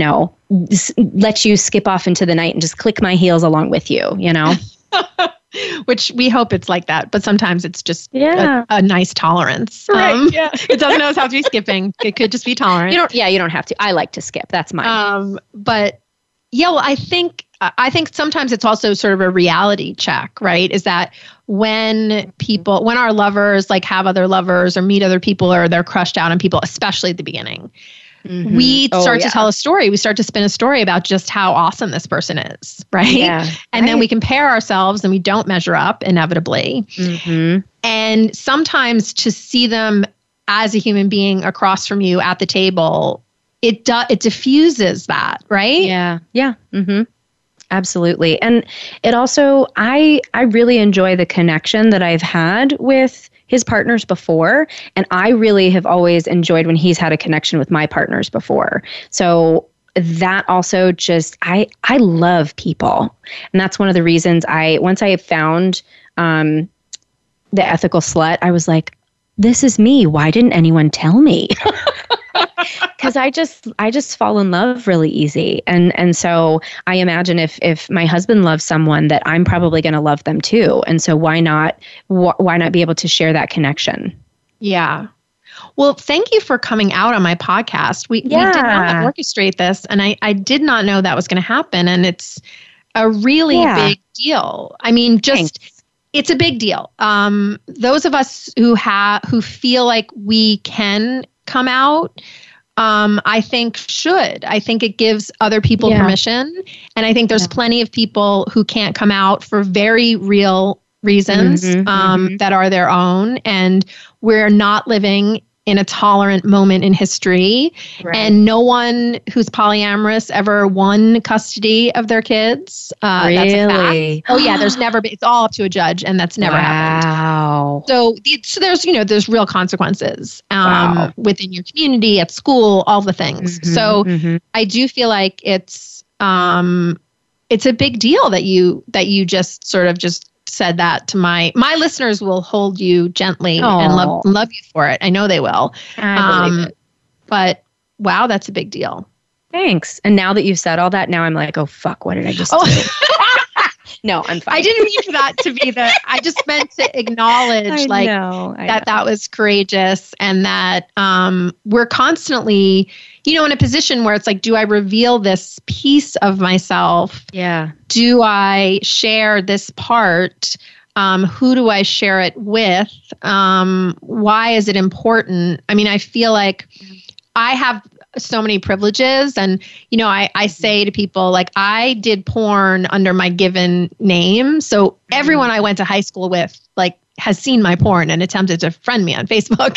let you skip off into the night and just click my heels along with you, Which we hope it's like that, but sometimes it's just a nice tolerance. Right. It doesn't always have to be skipping. It could just be tolerant. You don't have to. I like to skip. That's mine. But I think sometimes it's also sort of a reality check, right? Is that when our lovers like have other lovers or meet other people, or they're crushed out on people, especially at the beginning, we start to tell a story. We start to spin a story about just how awesome this person is, right? Yeah, and then we compare ourselves and we don't measure up inevitably. And sometimes to see them as a human being across from you at the table, it diffuses that, right? Yeah. Absolutely. And it also, I really enjoy the connection that I've had with his partners before. And I really have always enjoyed when he's had a connection with my partners before. So that also just, I love people. And that's one of the reasons once I found the ethical slut, I was like, this is me. Why didn't anyone tell me? Because I just fall in love really easy. And so I imagine if my husband loves someone, that I'm probably going to love them too. And so why not be able to share that connection? Yeah. Well, thank you for coming out on my podcast. We did not orchestrate this, and I did not know that was going to happen. And it's a really big deal. I mean, it's a big deal. Those of us who feel like we can come out, I think should. I think it gives other people permission. And I think there's plenty of people who can't come out for very real reasons that are their own. And we're not living in a tolerant moment in history. Right. And no one who's polyamorous ever won custody of their kids. Really? That's a fact. Oh yeah, there's never been, it's all up to a judge, and that's never happened. So there's real consequences within your community, at school, all the things. So I do feel like it's a big deal that you just sort of just said that to my listeners. Will hold you gently and love you for it. I know they will. I believe it. But wow, that's a big deal. Thanks. And now that you've said all that, now I'm like, oh fuck, what did I just do? No, I'm fine. I didn't mean for that to be I just meant to acknowledge that was courageous, and that we're constantly, in a position where it's like, do I reveal this piece of myself? Yeah. Do I share this part? Who do I share it with? Why is it important? I mean, I feel like I have so many privileges, and I say to people, like, I did porn under my given name, so everyone I went to high school with, like, has seen my porn and attempted to friend me on Facebook.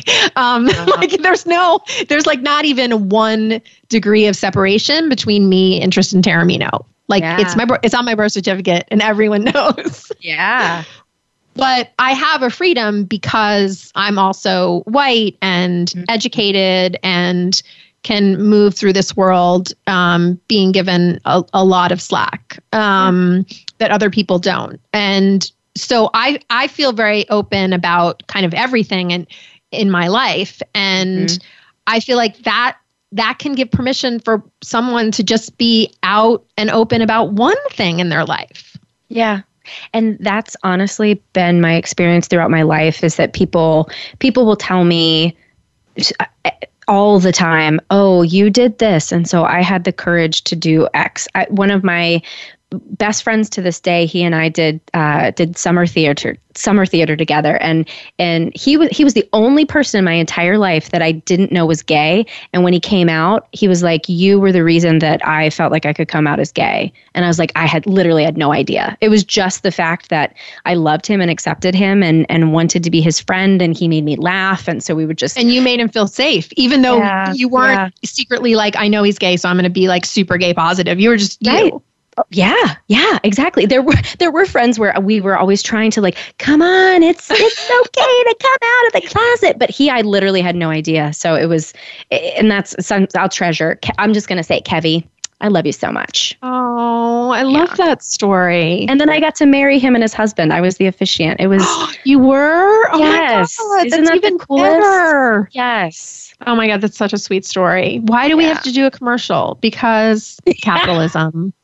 Like there's like not even 1 degree of separation between me and Tristan Taormino. Like it's on my birth certificate and everyone knows. Yeah. But I have a freedom because I'm also white and educated and can move through this world being given a lot of slack that other people don't. And so I feel very open about kind of everything in my life. And I feel like that can give permission for someone to just be out and open about one thing in their life. Yeah. And that's honestly been my experience throughout my life, is that people will tell me all the time, oh, you did this, and so I had the courage to do X. One of my best friends to this day, he and I did summer theater together, and he was the only person in my entire life that I didn't know was gay. And when he came out, he was like, you were the reason that I felt like I could come out as gay. And I was like, I had no idea. It was just the fact that I loved him and accepted him and wanted to be his friend, and he made me laugh, and so we would just, and you made him feel safe, even though you weren't secretly like, I know he's gay, so I'm going to be like super gay positive. You were just you. Yeah, exactly. There were friends where we were always trying to like, come on, it's okay to come out of the closet. But I literally had no idea. So it was, and that's something I'll treasure. I'm just going to say, Kevy, I love you so much. Oh, I love that story. And then I got to marry him and his husband. I was the officiant. It was. You were? Oh yes. My God, Isn't that even the coolest? better. Yes. Oh my God, that's such a sweet story. Why do we have to do a commercial? Because capitalism.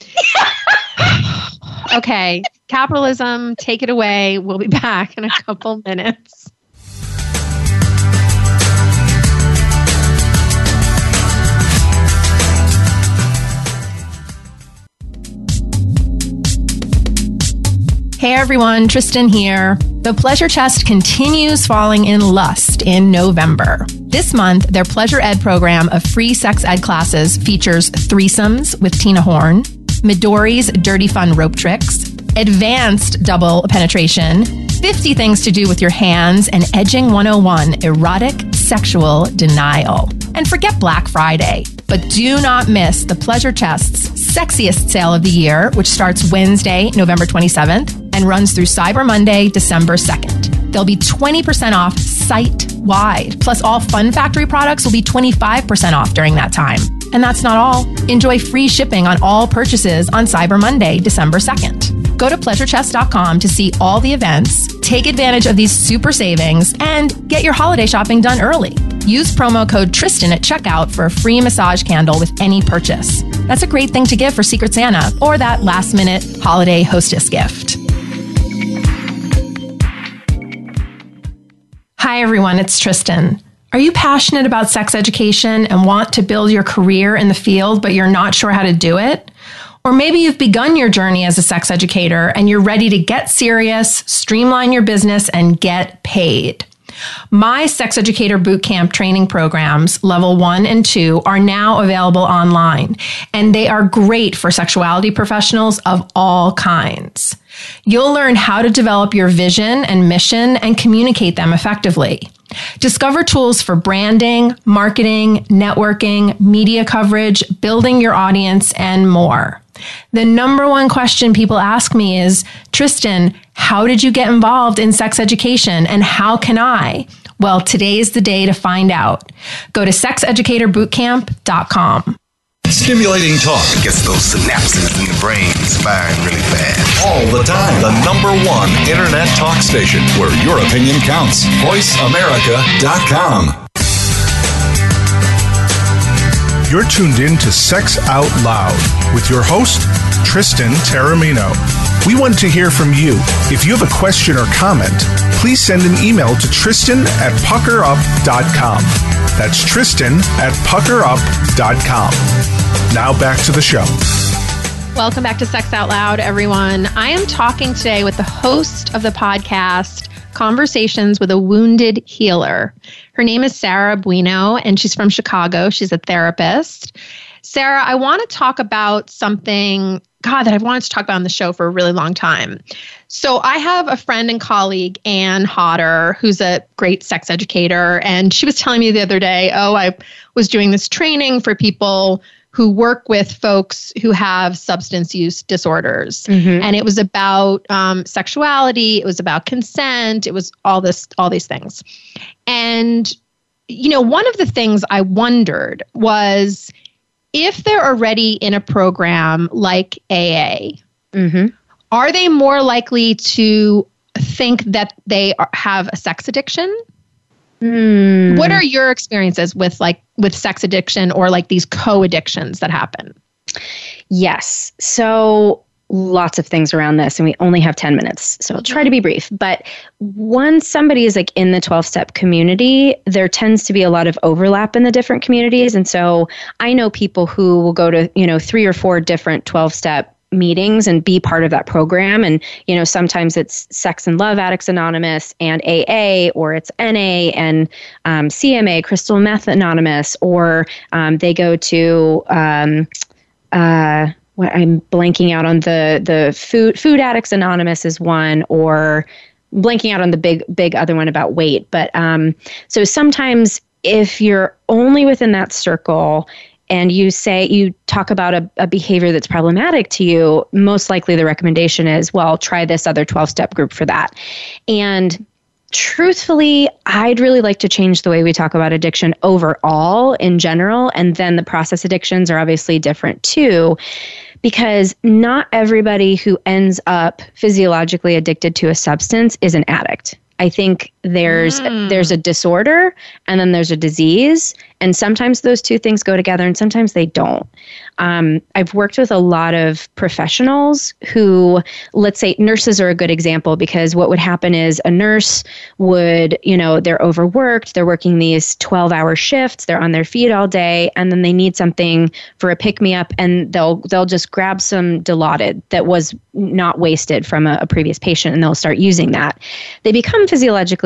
Okay, capitalism, take it away. We'll be back in a couple minutes. Hey everyone, Tristan here. The Pleasure Chest continues falling in lust in November. This month, their Pleasure Ed program of free sex ed classes features threesomes with Tina Horn, Midori's Dirty Fun Rope Tricks, Advanced Double Penetration, 50 Things to Do with Your Hands, and Edging 101, Erotic Sexual Denial. And forget Black Friday, but do not miss the Pleasure Chest's sexiest sale of the year, which starts Wednesday, November 27th, and runs through Cyber Monday, December 2nd. There'll be 20% off site-wide. Plus, all Fun Factory products will be 25% off during that time. And that's not all. Enjoy free shipping on all purchases on Cyber Monday, December 2nd. Go to pleasurechest.com to see all the events, take advantage of these super savings, and get your holiday shopping done early. Use promo code Tristan at checkout for a free massage candle with any purchase. That's a great thing to give for Secret Santa or that last-minute holiday hostess gift. Hi, everyone. It's Tristan. Are you passionate about sex education and want to build your career in the field, but you're not sure how to do it? Or maybe you've begun your journey as a sex educator and you're ready to get serious, streamline your business, and get paid. My Sex Educator Bootcamp training programs, level 1 and 2, are now available online, and they are great for sexuality professionals of all kinds. You'll learn how to develop your vision and mission and communicate them effectively. Discover tools for branding, marketing, networking, media coverage, building your audience, and more. The number one question people ask me is, Tristan, how did you get involved in sex education and how can I? Well, today's the day to find out. Go to sexeducatorbootcamp.com. Stimulating talk gets those synapses in the brain firing really fast. All the time. The number one internet talk station where your opinion counts. VoiceAmerica.com. You're tuned in to Sex Out Loud with your host, Tristan Taormino. We want to hear from you. If you have a question or comment, please send an email to Tristan@puckerup.com. That's Tristan@puckerup.com. Now back to the show. Welcome back to Sex Out Loud, everyone. I am talking today with the host of the podcast, Conversations with a Wounded Healer. Her name is Sarah Bueno, and she's from Chicago. She's a therapist. Sarah, I want to talk about something, that I've wanted to talk about on the show for a really long time. So I have a friend and colleague, Ann Hodder, who's a great sex educator, and she was telling me the other day, I was doing this training for people who work with folks who have substance use disorders. Mm-hmm. And it was about sexuality. It was about consent. It was all these things. And, one of the things I wondered was if they're already in a program like AA, mm-hmm. are they more likely to think that they have a sex addiction? What are your experiences with sex addiction or these co-addictions that happen? Yes. So lots of things around this, and we only have 10 minutes. So I'll try to be brief. But once somebody is in the 12-step community, there tends to be a lot of overlap in the different communities. And so I know people who will go to, 3 or 4 different 12-step meetings and be part of that program. And, sometimes it's Sex and Love Addicts Anonymous and AA, or it's NA and CMA, Crystal Meth Anonymous, or they go to, I'm blanking out on the Food Addicts Anonymous is one, or blanking out on the big other one about weight. But so sometimes if you're only within that circle, and you talk about a behavior that's problematic to you, most likely the recommendation is, try this other 12-step group for that. And truthfully, I'd really like to change the way we talk about addiction overall in general. And then the process addictions are obviously different too, because not everybody who ends up physiologically addicted to a substance is an addict. I think there's a disorder and then there's a disease, and sometimes those two things go together and sometimes they don't. I've worked with a lot of professionals who, let's say nurses are a good example, because what would happen is a nurse would, they're overworked, they're working these 12-hour shifts, they're on their feet all day, and then they need something for a pick-me-up, and they'll just grab some Dilaudid that was not wasted from a previous patient, and they'll start using that. They become physiologically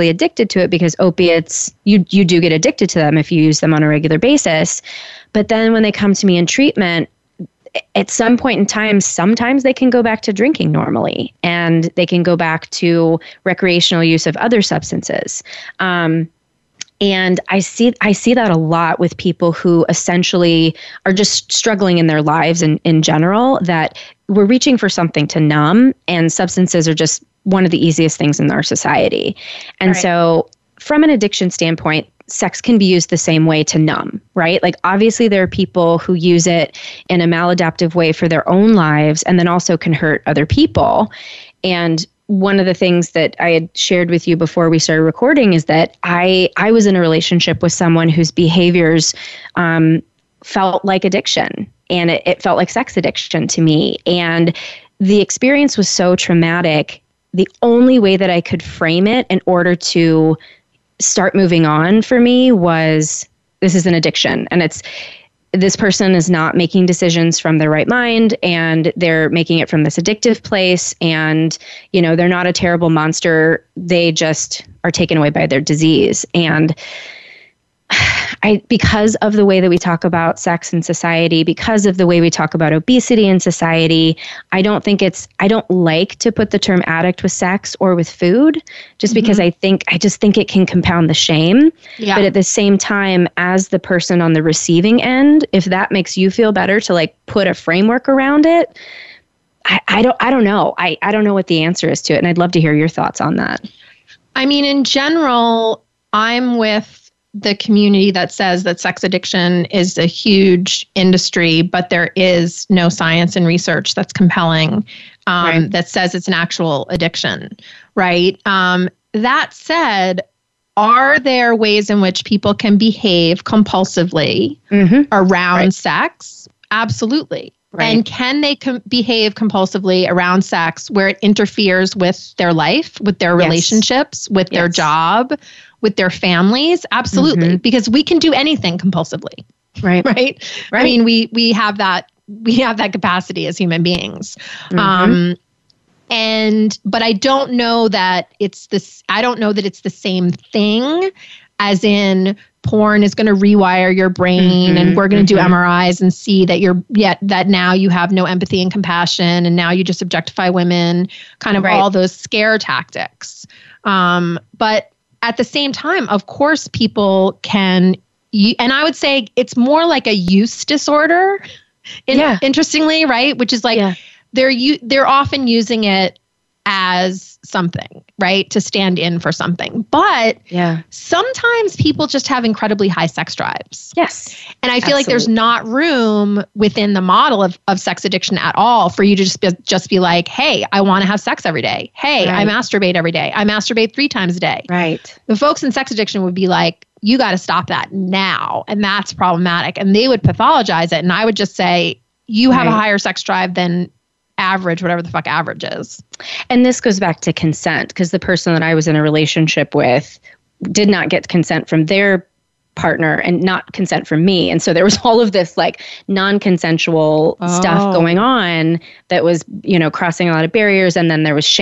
physically addicted to it, because opiates, you do get addicted to them if you use them on a regular basis. But then when they come to me in treatment, at some point in time, sometimes they can go back to drinking normally, and they can go back to recreational use of other substances. And I see that a lot with people who essentially are just struggling in their lives in general, that we're reaching for something to numb, and substances are just one of the easiest things in our society. And so from an addiction standpoint, sex can be used the same way to numb, right? Like, obviously there are people who use it in a maladaptive way for their own lives, and then also can hurt other people. And one of the things that I had shared with you before we started recording is that I was in a relationship with someone whose behaviors felt like addiction, and it felt like sex addiction to me. And the experience was so traumatic. The only way that I could frame it in order to start moving on for me was, this is an addiction, and this person is not making decisions from their right mind, and they're making it from this addictive place, and they're not a terrible monster. They just are taken away by their disease. And because of the way that we talk about sex in society, because of the way we talk about obesity in society, I don't like to put the term addict with sex or with food, just because I just think it can compound the shame. Yeah. But at the same time, as the person on the receiving end, if that makes you feel better to like put a framework around it, I don't know. I don't know what the answer is to it. And I'd love to hear your thoughts on that. I mean, in general, I'm with the community that says that sex addiction is a huge industry, but there is no science and research that's compelling that says it's an actual addiction, right? That said, are there ways in which people can behave compulsively around sex? Absolutely. Right. And can they behave compulsively around sex where it interferes with their life, with their relationships, with their job, with their families? Absolutely. Because we can do anything compulsively. Right. I mean, we have that capacity as human beings. But I don't know that it's the same thing as in porn is going to rewire your brain and we're going to do MRIs and see that that now you have no empathy and compassion and now you just objectify women, kind of all those scare tactics. But at the same time, of course, people can, and I would say it's more like a use disorder, interestingly, right? Which is like they're often using it as something, right? To stand in for something. But sometimes people just have incredibly high sex drives. Yes. And I feel like there's not room within the model of sex addiction at all for you to just be like, hey, I want to have sex every day. Hey, I masturbate every day. I masturbate 3 times a day. Right. The folks in sex addiction would be like, you got to stop that now. And that's problematic. And they would pathologize it. And I would just say, you have a higher sex drive than average, whatever the fuck average is. And this goes back to consent, because the person that I was in a relationship with did not get consent from their partner and not consent from me. And so there was all of this like non-consensual stuff going on that was, crossing a lot of barriers. And then there was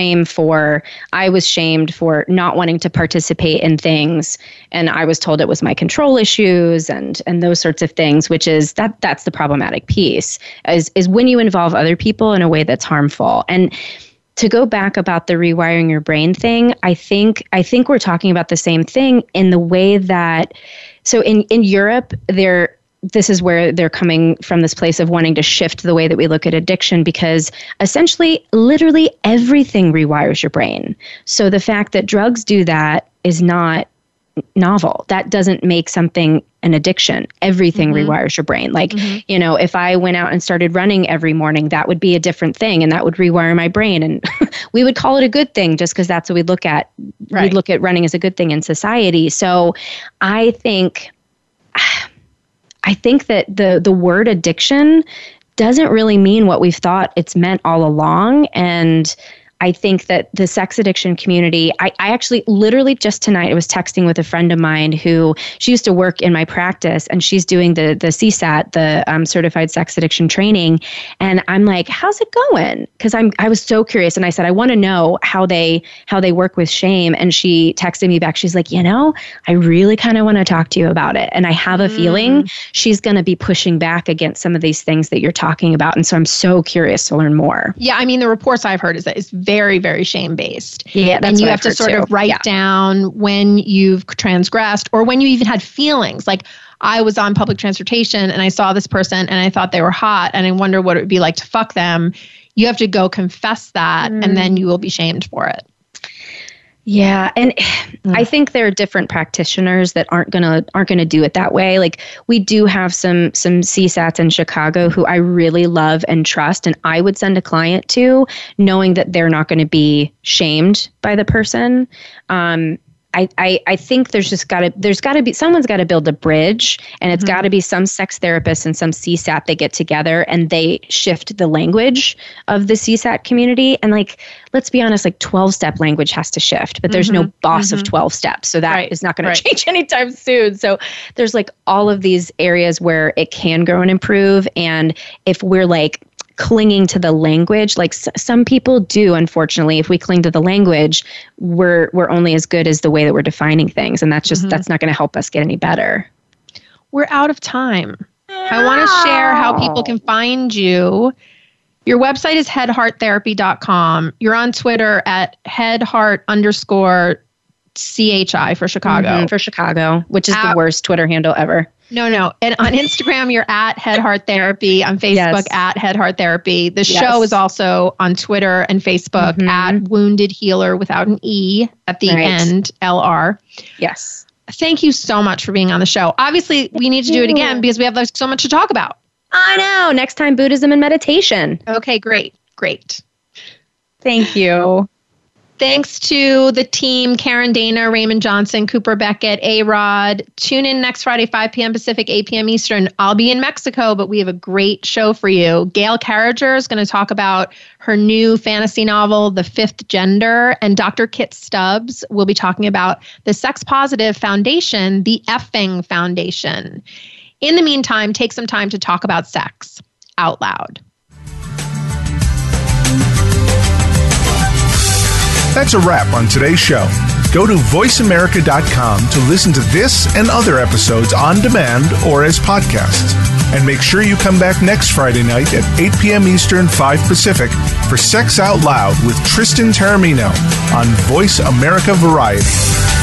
I was shamed for not wanting to participate in things. And I was told it was my control issues and those sorts of things, which is that's the problematic piece is when you involve other people in a way that's harmful. And to go back about the rewiring your brain thing, I think we're talking about the same thing in the way that, so in Europe, this is where they're coming from, this place of wanting to shift the way that we look at addiction, because essentially, literally everything rewires your brain. So the fact that drugs do that is not novel. That doesn't make something an addiction. Everything rewires your brain. Like, if I went out and started running every morning, that would be a different thing and that would rewire my brain. And we would call it a good thing just because that's what we look at. We look at running as a good thing in society. So I think that the word addiction doesn't really mean what we've thought it's meant all along. And I think that the sex addiction community, I actually literally just tonight, I was texting with a friend of mine who she used to work in my practice, and she's doing the CSAT, the Certified Sex Addiction Training. And I'm like, how's it going? Because I was so curious. And I said, I want to know how they work with shame. And she texted me back. She's like, I really kind of want to talk to you about it. And I have a feeling she's going to be pushing back against some of these things that you're talking about. And so I'm so curious to learn more. Yeah, I mean, the reports I've heard is that it's very, very shame-based. Yeah, that's and you what have I've to heard sort too. of write down when you've transgressed or when you even had feelings. Like, I was on public transportation and I saw this person and I thought they were hot and I wonder what it would be like to fuck them. You have to go confess that and then you will be shamed for it. Yeah, and I think there are different practitioners that aren't gonna do it that way. Like, we do have some CSATs in Chicago who I really love and trust, and I would send a client to, knowing that they're not going to be shamed by the person. I think there's got to be someone's got to build a bridge, and it's got to be some sex therapist and some CSAT that get together and they shift the language of the CSAT community. And like, let's be honest, like 12-step language has to shift, but there's no boss of 12 steps. So that is not going to change anytime soon. So there's like all of these areas where it can grow and improve. And if we're like clinging to the language, like some people do, unfortunately, if we cling to the language, we're only as good as the way that we're defining things. And that's just, that's not going to help us get any better. We're out of time. I want to share how people can find you. Your website is headhearttherapy.com. You're on Twitter at headheart_CHI for Chicago. For Chicago, which is the worst Twitter handle ever. No. And on Instagram, you're at Head Heart Therapy. On Facebook, at Head Heart Therapy. The show is also on Twitter and Facebook at Wounded Healer without an E at the end, LR. Yes. Thank you so much for being on the show. Obviously, we need to do it again because we have so much to talk about. I know. Next time, Buddhism and meditation. Okay, great. Thank you. Thanks to the team, Karen Dana, Raymond Johnson, Cooper Beckett, A-Rod. Tune in next Friday, 5 p.m. Pacific, 8 p.m. Eastern. I'll be in Mexico, but we have a great show for you. Gail Carriger is going to talk about her new fantasy novel, The Fifth Gender, and Dr. Kit Stubbs will be talking about the Sex Positive Foundation, the Effing Foundation. In the meantime, take some time to talk about sex out loud. That's a wrap on today's show. Go to voiceamerica.com to listen to this and other episodes on demand or as podcasts. And make sure you come back next Friday night at 8 p.m. Eastern, 5 Pacific for Sex Out Loud with Tristan Taormino on Voice America Variety.